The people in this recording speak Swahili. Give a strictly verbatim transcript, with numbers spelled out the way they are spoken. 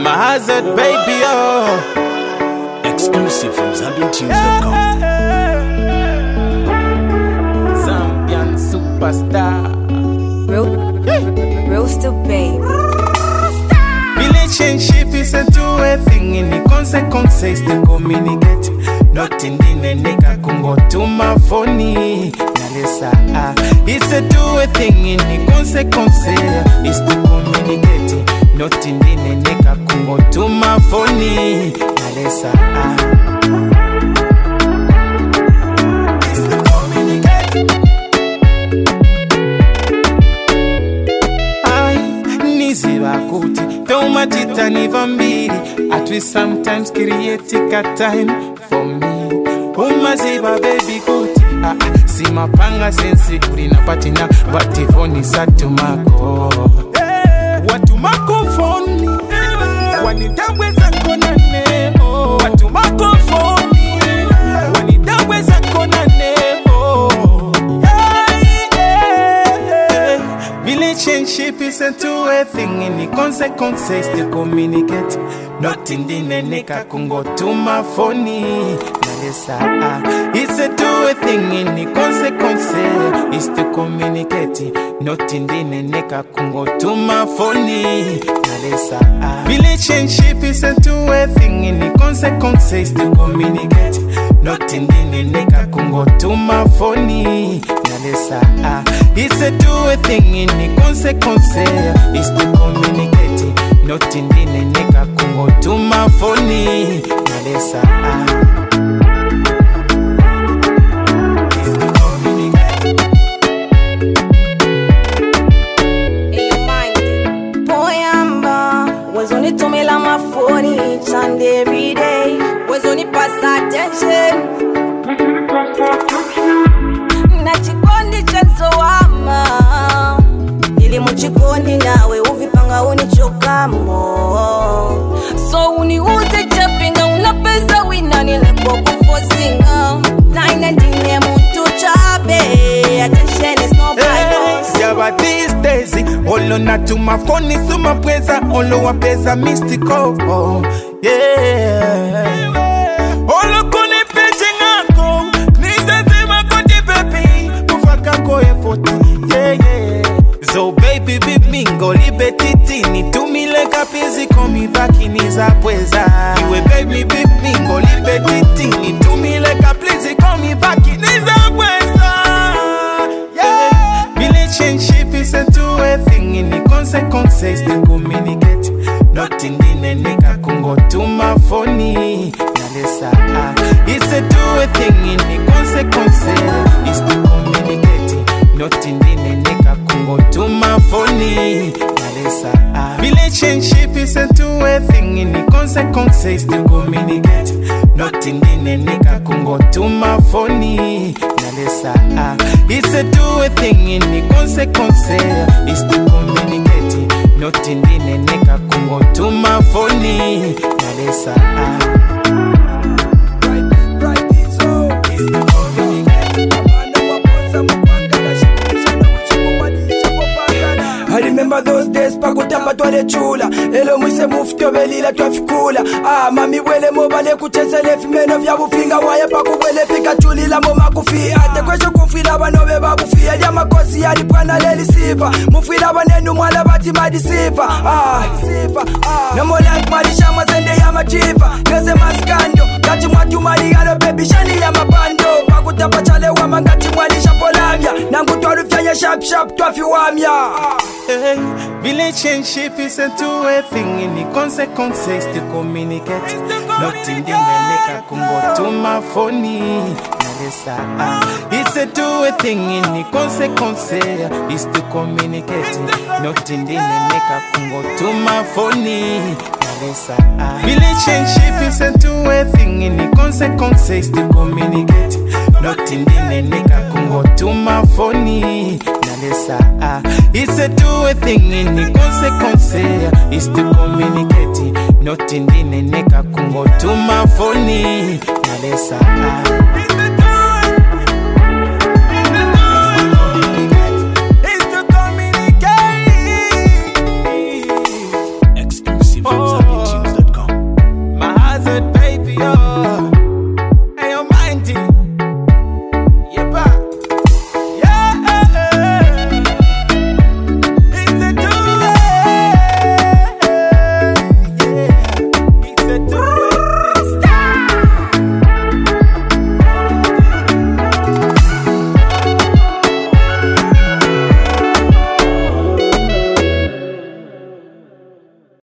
I'm a hazard, baby, oh. Exclusive from Zambian Tunes dot com. Zambian superstar. Roaster babe. Relationship is a two-way thing. In the consequences to communicate. Not in the neka kungo to my phone. Nalesa, ah. It's a two-way thing. In the consequences is to communicate. Not in the neka kungo to my phone. Nalesa, ah. It's to communicate. Ay, niziba kuti. Toma titani vambiri. At least sometimes create a time for me. Umaziba baby kuti. Ah, ah, simapanga sensi kurina patina. Batifoni satumako. Watumako phone. Wanidaweza konane. Watumako phone. Wanidaweza konane. Relationship is a two-way thing. In the consequences to communicate. Not in the neka kungo to my phone. Nalesa, ah. It's a two-way thing. In the consequences is to communicate. Not in the neka kungo to my phone. Nalesa, ah. Relationship is a two-way thing. In the consequences to communicate. Not in the neka kungo to my phone. Nalesa, ah. It's a two-way thing. In the consequences is to communicate. Not in the neka kungo to my phone. Nalesa, ah. It's to communicate. In your mind. Boy, I'm was only to me like my phone each and every day. Was only pass attention. Nachikondi chanzo wama. Ili muchikondi nawe uvipanga unichokamo. So uniuze chapinga unapeza wina nilepo kufosinga. Naina ndine mtu chabe. Attention is no by force. Yeah, but these days, olo na to my phone is to my presa. Olo wapesa mystical. Oh, yeah. Olo kone peche ngako. Nizazima koti baby. Kufaka ko effort. Yeah, yeah. So baby, baby, mingo libetiti. Ni tumi leka pizi komi baki niza pweza. Iwe baby, baby, mingo libetiti. Ni tumi leka pizi komi baki niza pweza. Yeah. Relationship is a two-way thing. In the consequences to communicate. Not in the neka kungo to my phone. Nalesa, ah. It's a two-way thing. In the consequences is to communicate. Not in the neka kungo to my phone. Nalesa, ah. Relationship is a two-way thing. In the consequences to communicate. Not in the neka kungo to my phone. Nalesa, ah. It's a two-way thing. In the consequences is to communicate. Not in the neka kungo to my phone. Nalesa, ah. Right, right, it's all. It's to communicate. I remember those days pakutamba twalechula. Elo mwise mufto belila twafikula. Ah, mami wele mobale kuchesele fimeno vya bufinga. Waya pakuwele fika chulila moma kufia. Ate kwesho kufila banobe babufia. Jama kosi yali pwana leli sifa. Mufila banenu mwala bati madisifa. Ah, ah. No more like marisha mazende ya machifa. Geze maskando kati mwatu marigano baby shani ya mabando. Pakutamba chale wa mangati mwalisha polamya. Nangu twalu fyanya sharp sharp twafi wamya. Hey, relationship is a two-way thing. In the consequences to communicate. Not in the neka kungo to my phone. Nalesa, ah. It's a two-way thing. In the consequences is to communicate. Not in the neka kungo to my phone. Nalesa, ah. Relationship is a two-way thing. In the consequences to communicate. Not in the neka kungo to my phone. Nalesa, ah. It's a two-way thing. In the consequences is to communicate. Not in the neka kungo to my phone. Nalesa, ah. It's to communicate. Exclusive from Zambian Tunes dot com. oh.